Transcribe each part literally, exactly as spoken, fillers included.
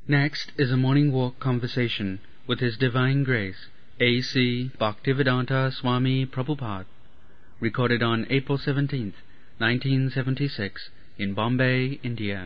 Next is a morning walk conversation with His Divine Grace, A C Bhaktivedanta Swami Prabhupada, recorded on April seventeenth, nineteen seventy-six, in Bombay, India.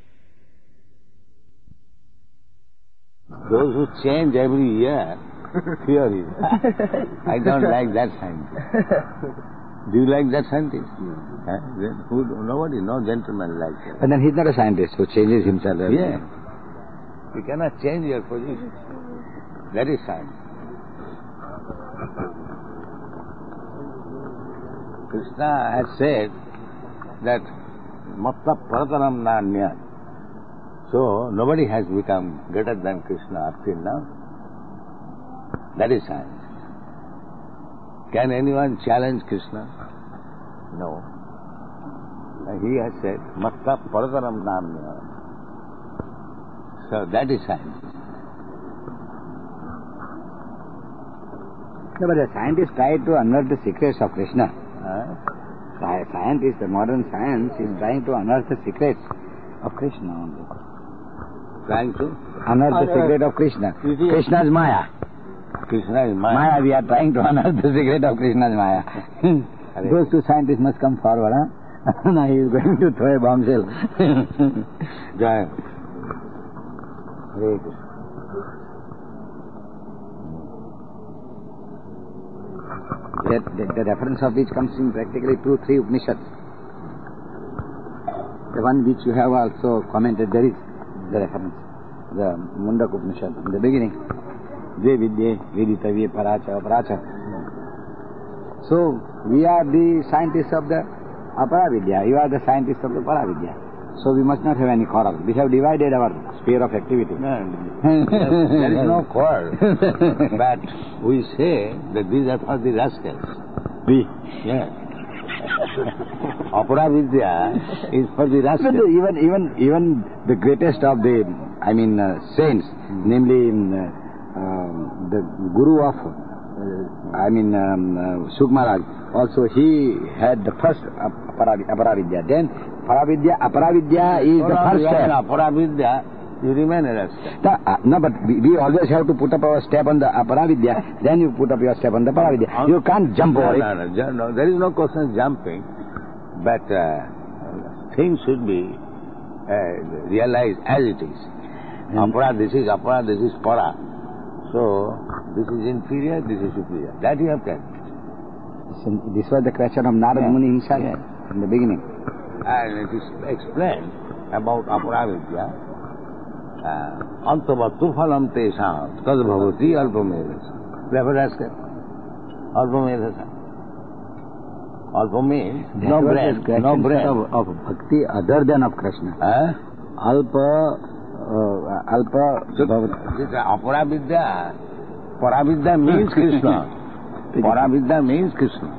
Those who change every year, fear it. I don't like that scientist. Do you like that scientist? Huh? Who, nobody, no gentleman likes it. But then he's not a scientist who changes himself every Yeah. day. You cannot change your position. That is science. Krishna has said that Matta Prataram Nanya. So nobody has become greater than Krishna up till now. That is science. Can anyone challenge Krishna? No. And he has said, Matta Prataram Nanya. So that is science. No, but the scientists try to unearth the secrets of Krishna. Huh? Sci- Scientists, the modern science is trying to unearth the secrets of Krishna only. Trying to? Unearth the secret of Krishna. Krishna's Maya. Krishna is Maya. Maya, we are trying to unearth the secret of Krishna's Maya. Those two scientists must come forward, huh? Now he is going to throw a bombshell. Jai. Hare Krishna. That, the, the reference of which comes in practically two, three Upanishads. The one which you have also commented, there is the reference, the Mundak Upanishad, in the beginning. Dve vidye, viditavye, paracha, aparacha. So, we are the scientists of the aparavidya, you are the scientists of the paravidya. So we must not have any quarrel. We have divided our sphere of activity. No, there is no quarrel. But we say that these are for the rascals. We? Yes. Aparavidya is for the rascals. But even, even, even the greatest of the, I mean, uh, saints, mm. namely uh, um, the guru of, uh, I mean, um, uh, Suk Maharaj, also he had the first aparavidya. Then Paravidya, aparavidya is the first step. Aparavidya, you remain a rascal. The, uh, no, but we, we always have to put up our step on the aparavidya, then you put up your step on the paravidya. You can't jump no, over no, it. No, no, there is no question of jumping, but uh, things should be uh, realized as it is. And apara, this is apara, this is para. So, this is inferior, this is superior. That you have to. This was the question of Narad yeah. Muni himself yeah. in the beginning. And it is explained about aparavidya. Antavattu phalam tesam tad bhavati alpamedasa. Never ask it. Alpamedasa. Alpa means no brain, no brain. Of, of bhakti other than of Krishna. Huh? Alpa, uh, alpa, so, this aparavidya, paravidya means Krishna. Paravidya means Krishna.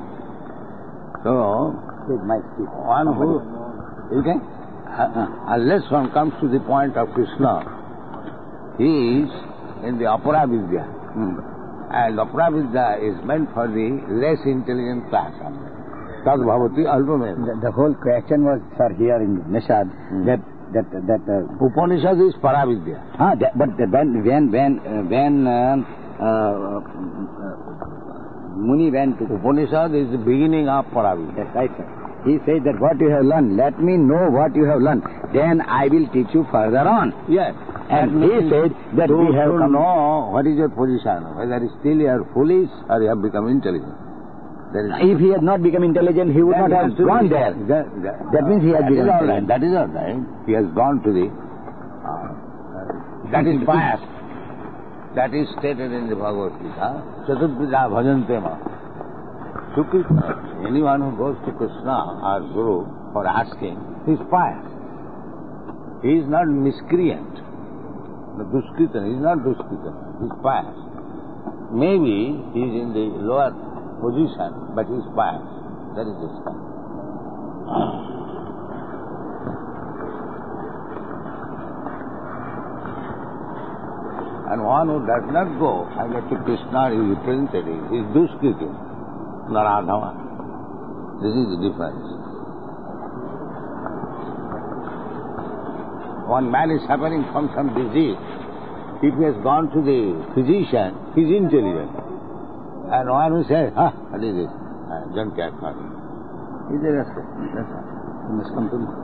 So, one who, okay? Uh, unless one comes to the point of Krishna, he is in the aparavidya. Hmm. And aparavidya is meant for the less intelligent class. Tad bhavati alpameda. The, the whole question was, sir, here in Upanishad, hmm. that that that uh, Upanishad is paravidya. Ah, that, but when when when uh, when uh, uh, uh, Muni went to Upanishad is the beginning of paravidya. That's right, sir. He says that what you have learned, let me know what you have learned. Then I will teach you further on. Yes. And he said that to, we have to come... know what is your position, whether still you are foolish or you have become intelligent. If he had not become intelligent, he would not have gone there. That, that, that means he has become intelligent. intelligent. That is all right. He has gone to the... Uh, that is pious. That is stated in the Bhagavad Gita. Chaturpija bhajante ma. To Krishna. Anyone who goes to Krishna or Guru for asking, he is pious. He is not miscreant. The Duskritan, he is not Duskritan. He is pious. Maybe he is in the lower position, but he is pious. That is his kind. And one who does not go either to Krishna or his representative is Duskritan. Naradhava. This is the difference. one man is suffering from some disease, if he has gone to the physician, he is intelligent. And one who says, ah, what is this? I don't care for it. He is a rascal. That's all. You must come to me.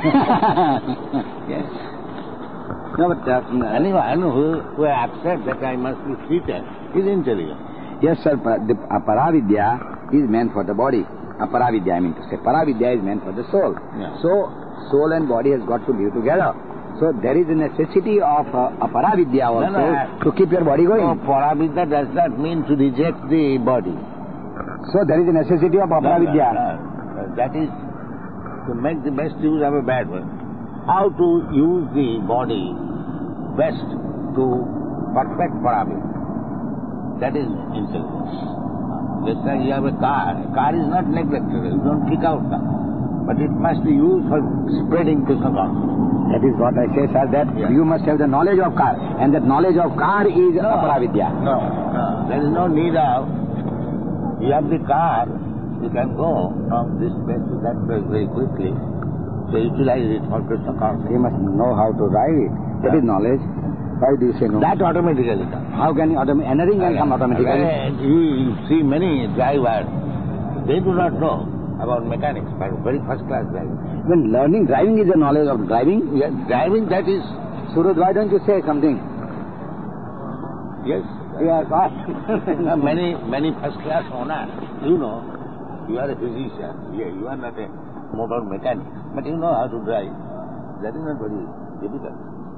Yes. No, but uh, anyone who, who accepts that I must be treated is intelligent. yes, sir, pa- the uh, Paravidya is meant for the body. Uh, Paravidya, I mean to say. Paravidya is meant for the soul. Yeah. So, soul and body has got to live together. So, there is a necessity of uh, a Paravidya also No, no, to keep your body going. So, Paravidya does not mean to reject the body. So, there is a necessity of No, no, Paravidya. no. That is to make the best use of a bad one. How to use the body best to perfect Paravidya. That is intelligence. Just like you have a car. A car is not neglected. You don't kick out car. But it must be used for spreading Krishna consciousness. That is what I say, sir, that Yeah. you must have the knowledge of car. And that knowledge of car is No. Paravidya. No, no. There is no need of, you have the car, you can go from this place to that place very quickly. So utilize it for Krishna consciousness. You must know how to drive it. That Yeah. is knowledge. Why do you say no? That automatically comes. How can you automate? Anything can come automatically. Well, You, you see many drivers, they do not know about mechanics, but very first class drivers. When learning driving is the knowledge of driving, Yeah, driving, that is, Suraj, why don't you say something? yes. You are God. Now, many, many first class owners, you know, you are a physician, yeah, you are not a motor mechanic, but you know how to drive. That is not very difficult.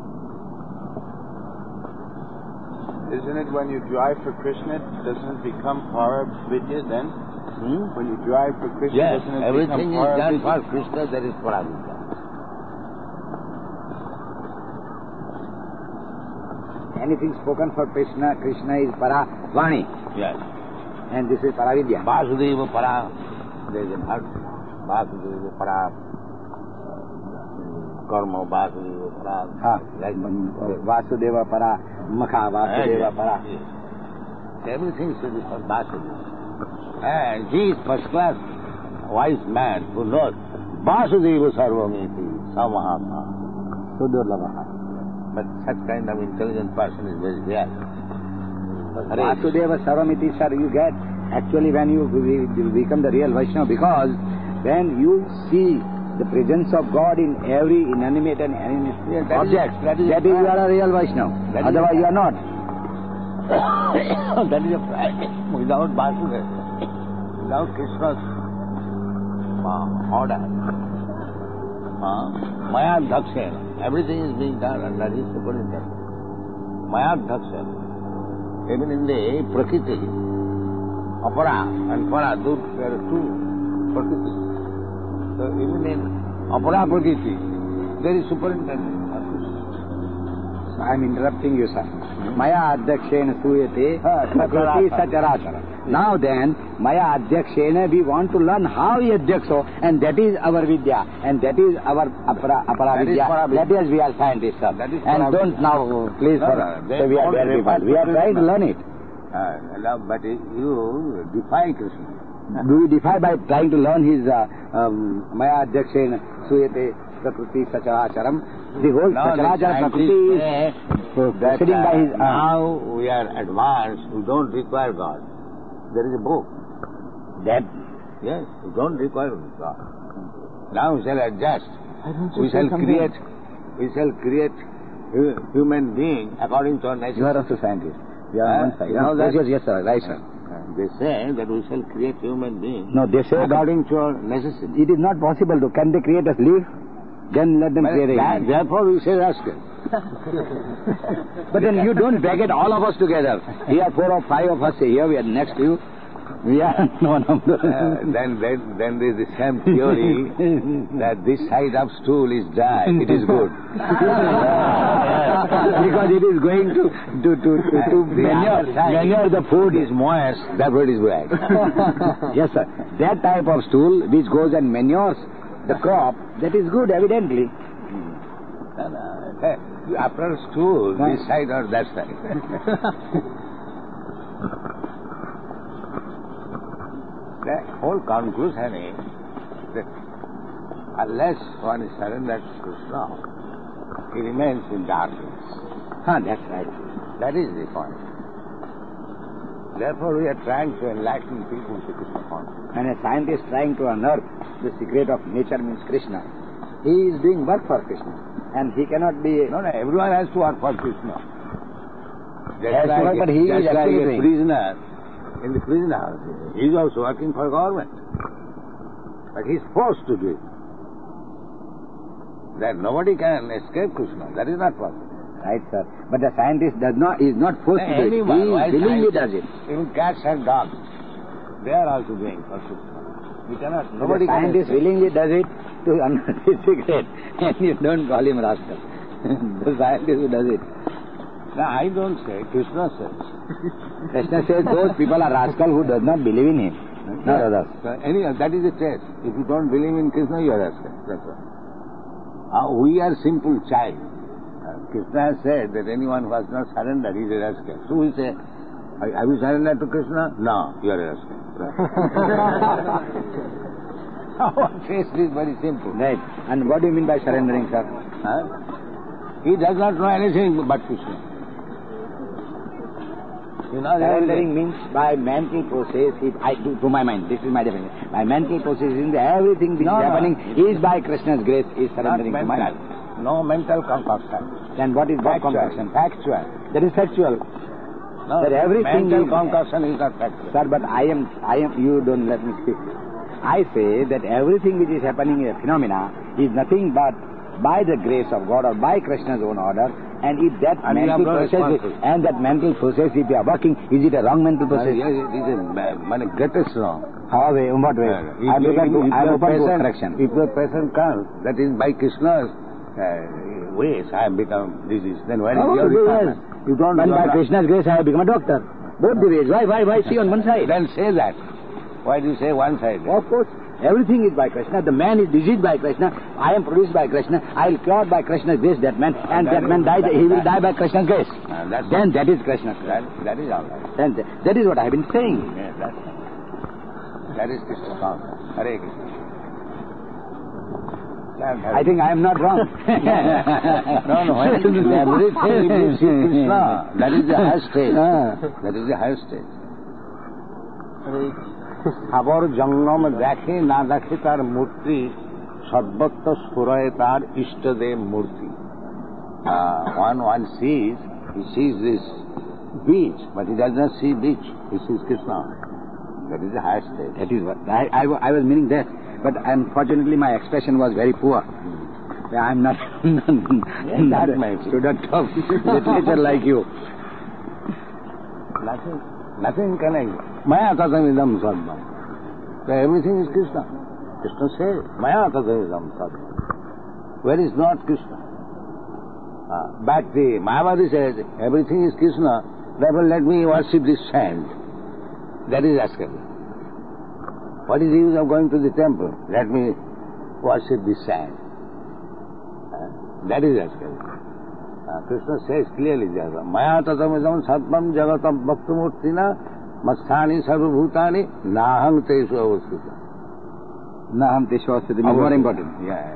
Isn't it when you drive for Krishna, doesn't it become Paravidya then? Hmm? When you drive for Krishna, Yes, doesn't it everything become is done Paravidya? for Krishna, that is Paravidya. Anything spoken for Krishna, Krishna is Paravani. Yes. And this is Paravidya. Vasudeva Para, there is a bhakt, Vasudeva Para, Karma Vasudeva Para. Ha. Like Vasudeva Para, Makha Vasudeva Para. Yes. Everything should be for Vasudeva. And he is first class wise man who knows Vasudeva Sarvamiti Samahata. Sudurlabha. But such kind of intelligent person is very rare. Hare Vasudeva Sarvamiti, sir, you get actually when you you become the real Vaishnava, because when you see the presence of God in every inanimate and animate Yeah, that is- object, that is that a is you fact. are a real Vaishnava. That is a Otherwise you are not. that is a fact. Without Vasudeva, without Krishna's uh, order, uh, Maya Dhakshena, everything is being done under his superintendence. Maya Dhakshena. Even in the Prakriti, Apara and Para, those are two Prakriti. So even in Apara Prakriti, there is superintendence. I am interrupting you, sir. Maya Adhyakshena Suyate Prakriti Sacharachara. Now then, Maya Adhyakshena, we want to learn how he Adhyakso, and that is our Vidya, and that is our Apara, apara That is Vidya. Paravidya. That is we are scientists, sir. That is And Paravidya. don't now, please, No, for, no, they so we are don't very refer We are to trying to Krishna. learn it. Uh, no, but you defy Krishna. Do we defy by trying to learn his uh, um, Maya Adhyakshena Suyate Prakriti Sacharacharam? The whole Now the Sacharacharam Prakriti scientists is say so that proceeding by uh, his... Uh, now we are advanced, we don't require God. There is a book. that Yes, we don't require God. Now we shall adjust. you We say shall something? create, we shall create hu- human being according to our nature. You are also scientist. You are Uh, on one side. you know Yes, that? yes, yes, sir. Right, sir. They say that we shall create human being No, they say that according to our necessity. it is not possible to. Can they create a leaf? Then let them But create a that- human. Therefore we say rascal. But then you don't drag it all of us together. Here four or five of us here, we are next to you. We are no number. Uh, then, then, then there is the same theory that this side of stool is dry, it is good. Because it is going to to to to, to The manure, other side, manure the food. is moist, therefore it is black. Yes, sir. That type of stool which goes and manures the crop, that is good, evidently. No, no. Hey, after a stool, this side or that side. The whole conclusion is that unless one is surrendered to Krishna, he remains in darkness. Ah, that's right. That is the point. Therefore, we are trying to enlighten people to Krishna consciousness. And a scientist trying to unearth the secret of nature means Krishna. He is doing work for Krishna. And he cannot be... No, no, everyone has to work for Krishna. Just Has to like, work, but he just is like actually a doing. prisoner in the prison house. He is also working for government. But he is forced to do it. That nobody can escape Krishna. That is not possible. Right, sir. But the scientist does not, is not forced to do it. Anyone, He why willingly does scientists, it. Even cats and dogs, they are also doing for Krishna. We cannot, nobody the can scientist escape. willingly does it to unearth his secret. And you don't call him rascal. The scientist who does it. No, I don't say, Krishna says. Krishna says those people are rascal who does not believe in him, not others. So anyhow, that is the test. If you don't believe in Krishna, you are rascal. That's all. Uh, we are simple child. Uh, Krishna has said that anyone who has not surrendered is a rascal. So we say, have you surrendered to Krishna? No, you are a rascal. Our test is very simple. Right. And what do you mean by surrendering, sir? Huh? He does not know anything but Krishna. You know, Surrendering means by mental process, if I do, to my mind, this is my definition. By mental processing, everything which No, is no. happening is by Krishna's grace, is not surrendering to my mental. mind. No mental concoction. Then what is what Factual. concoction? Factual. That is factual. No, That everything mental is- concoction is not factual. Sir, but I am, I am, you don't let me speak. I say that everything which is happening in a phenomena is nothing but by the grace of God or by Krishna's own order. And if that And we mental have no process, is, responsibility. and that mental process, if you are working, is it a wrong mental Uh, process? yes, it is a ma- ma- greatest wrong. How way? In what way? Uh, if I am you- open to, if I am your open to patient- correction. If your patient comes, that is by Krishna's uh, ways I have become disease, then where is Oh, your yes. requirement? You don't When you by are- Krishna's grace I have become a doctor. Both the ways. Why, why, why see on one side? Then say that. Why do you say one side? Of course, everything is by Krishna. The man is diseased by Krishna. I am produced by Krishna. I will cure by Krishna's grace that man. And that man dies, he will die by Krishna's grace. Uh, that's Then that is Krishna's grace. that, that is all right. Then th- that is what I have been saying. Yeah, that's that is Krishna consciousness. Hare Krishna. I think I am not wrong. no, no. Everything you see Krishna, that is the highest stage. Ah. That is the highest stage. খাবার জঙ্গম দেখে না দেখে তার মূর্তি সর্বত্র স্ফুরয় তার ইষ্টদেব মূর্তি one one sees he sees this beach but he does not see beach he sees Krishna. That is the highest stage. That is what I, I, wa- I was meaning that, but unfortunately my expression was very poor. I am not, not that might a be. student of literature like you. Nothing, nothing can exist. Maya tatamidam sarvam. So everything is Krishna. Krishna says, Maya tatamidam sarvam. Where is not Krishna? Uh, but the Mayavadi says, everything is Krishna, therefore let me worship this sand. That is rascal. What is the use of going to the temple? Let me worship this sand. Uh, that is rascal. Uh, Krishna says clearly, Maya tatamidam sarvam jagatam bhaktamurtina masthani sarvabhutani nahang tesu avastita. Naham Teshwasthiti is more important. Yeah.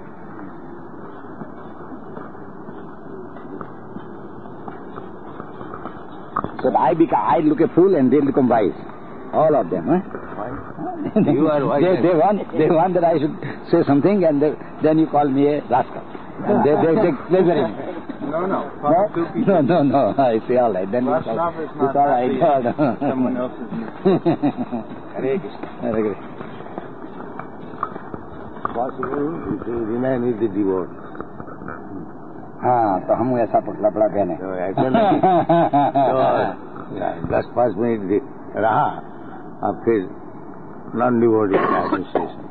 So I become, I look a fool and they become wise. All of them, huh? You are wise. they, they want, they want that I should say something, and they, then you call me a rascal. And they, they take pleasure in it. No, no. No, no, no, no. I say all right. Then it's all, Vaishnava is it's not all right. happy if someone else's Hare Krishna. Hare Krishna. Possible to remain with the devotee. हाँ तो हम ऐसा पतला पड़ा पहने So, ऐसा नहीं तो yeah, दस पाँच मिनट रहा अब फिर नॉन डिवोटी एसोसिएशन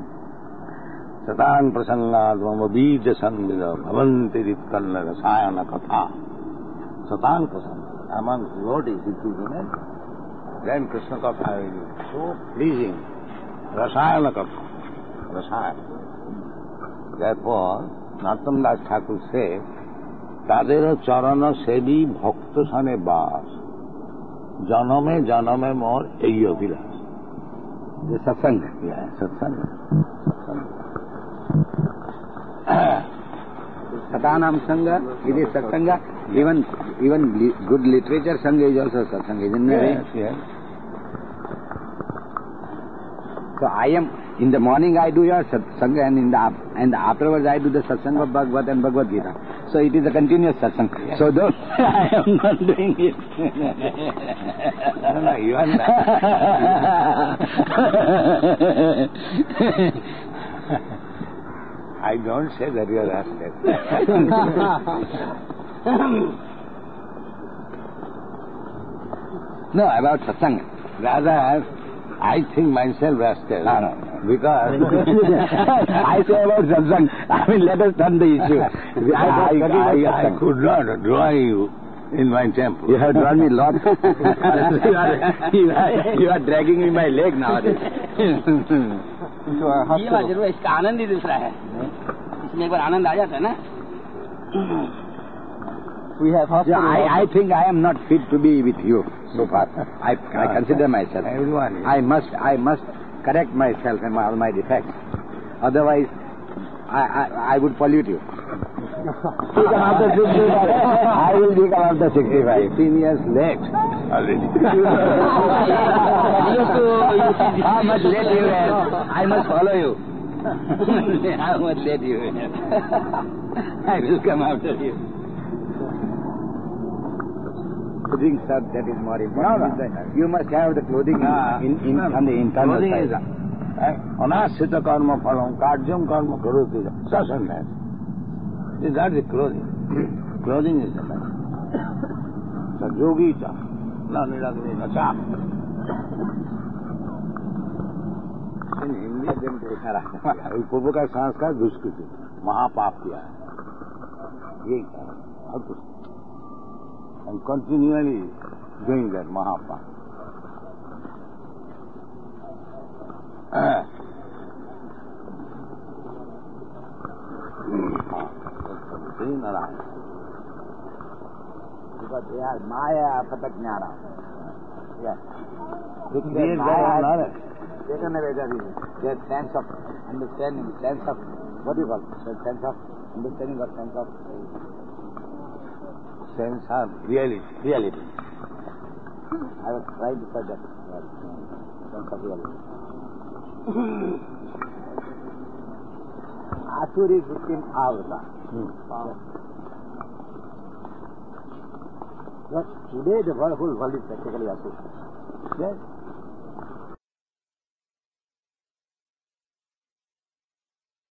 सतान प्रसंगाद मम बीज संग भवंति रित्कन्न रसायन कथा सतान प्रसंग among devotees if you remain then Krishna Katha will be so pleasing rasayana katha rasayana. Therefore Narottam Das Thakur says, তাদের চরণ সেবী ভক্ত সানে বাস জনমে জনমে মোর এই অভিলাষ. ये सत्संग সৎসঙ্গ সৎসঙ্গ Satanam Sangha, it is Satsanga. Even even li, good literature Sangha is also Satsanga, isn't it? Yes, yes. So I am, in the morning I do your Satsanga and in the and afterwards I do the Satsanga of Bhagavad and Bhagavad Gita. So it is a continuous Satsanga. Yes. So though I am not doing it. No, no, you are not. I don't say that you are rascal. No, about Satsanga. Rather, I think myself rascal. No, no, no. Because I say about Satsanga. I mean, let us turn the issue. I, I, I, I could not draw you in my temple. You have drawn me lot. you, are, you, are, you are dragging me by leg nowadays. ये बात जरूर इसका आनंद ही दूसरा है इसमें एक बार आनंद आ जाता है ना We have yeah, I, I think I am not fit to be with you so far. I, I consider myself. Everyone is. I must I must correct myself and my, all my defects. Otherwise, I, I, I would pollute you. Become after sixty-five. I will become after sixty-five. Fifteen years late already. How much late you are? I must follow you. How much late you are? I will come after you. Clothing, sir, that is more important. No, no. You must have the clothing Ah, in, in, no, no. on the internal Clothing side. is anasita karma phalam karjam karma karoti sasanga. Is that the clothing? Clothing is the matter. So yogi cha, na niragni na cha. In Hindi, then देखा रहा पूर्व का संस्कार दुष्कृति महापाप किया है यही और कुछ and continually doing that mahapa. Because they are Maya Pataknyana. Yes. They create their own knowledge. Their sense of understanding, sense of, what do you call it? Sense of understanding or sense of Sense of reality. reality. I was trying to say that. Sense of reality. Asuri Vrittim Avrata. But today the whole world is practically Asuri. Yes.